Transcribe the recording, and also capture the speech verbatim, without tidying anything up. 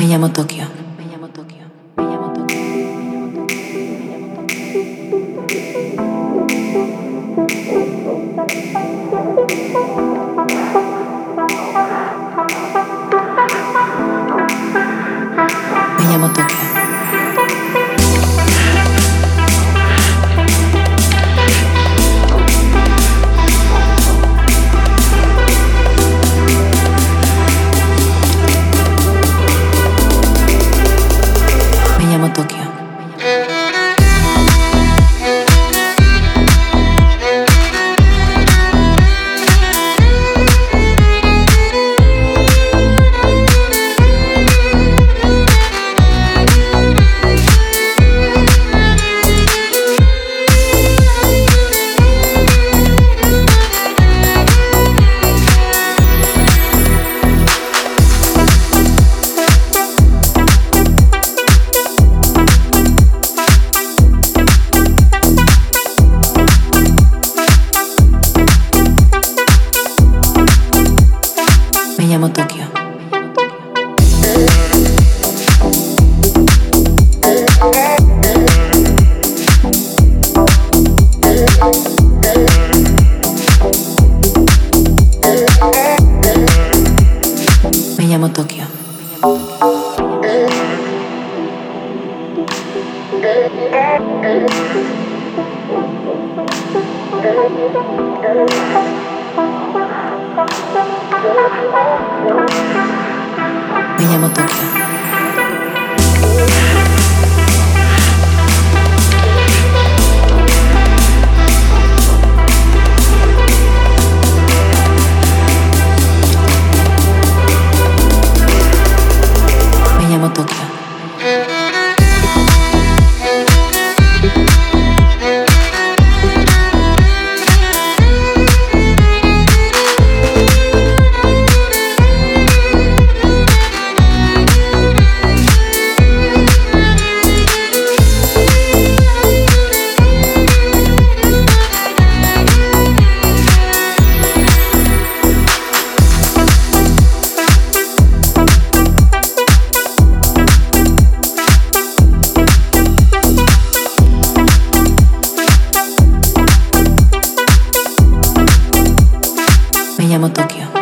llamo Tokio. Me llamo Tokio. Me llamo Tokio. Me llamo Tokio. Me llamo Tokio. Me llamo Tokio. Me llamo Tokio. Me llamo Tokio. Me llamo Tokio. Me llamo Tokio.